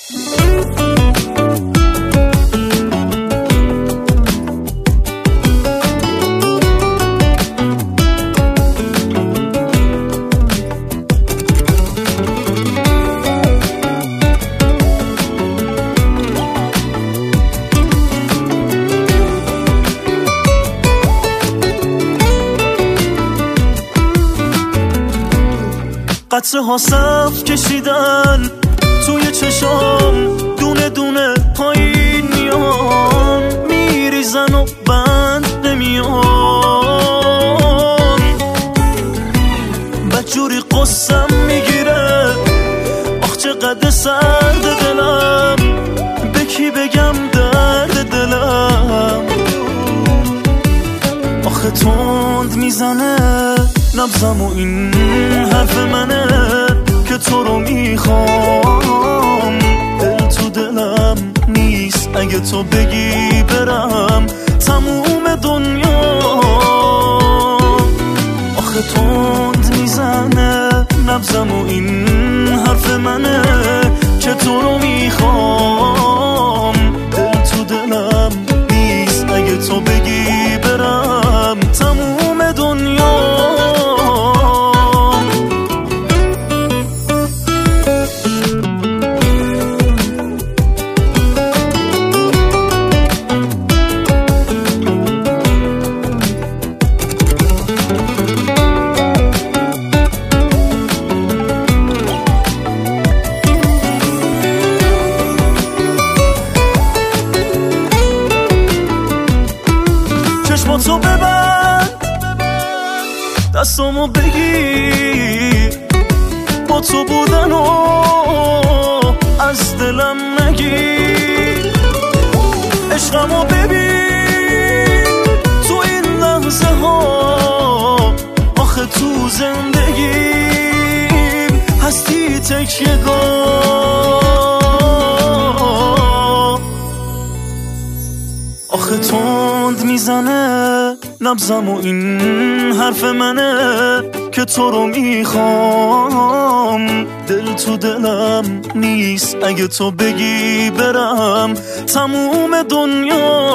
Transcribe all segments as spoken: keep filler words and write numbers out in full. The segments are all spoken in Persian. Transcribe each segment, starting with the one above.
قطره ها صف کشیدن توی چشام، دونه دونه پایین میان، میریزن و بند نمیان. بدجوری قصم میگیره، آخ چقدر سرد دلم، به کی بگم درد دلم. آخه تند میزنه نبضم و این حرف منه که تو رو میخوام. دل تو دلم نیست اگه تو بگی برم تموم دنیا. آخه تند میزنه نبضم و این حرف منه که تو رو میخوام. دل تو دلم نیست اگه تو بگی برم تموم دنیا. چشماتو ببند، دستامو بگیر، با تو بودن و از دلم نگیر. عشقمو ببین تو این لحظه ها، آخه تو زندگیم هستی تکیه‌گاه. آخه تند میزنه نبضم و این حرف منه که تو رو میخوام. دل تو دلم نیست اگه تو بگی برم تموم دنیا.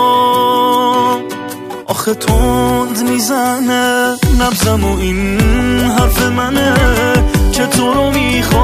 آخه تند میزنه نبضم و این حرف منه که تو رو میخوام.